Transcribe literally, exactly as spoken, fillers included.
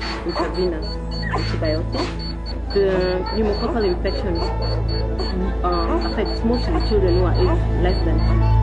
intravenous antibiotics. The pneumococcal infection uh, affects mostly children who are aged less than two.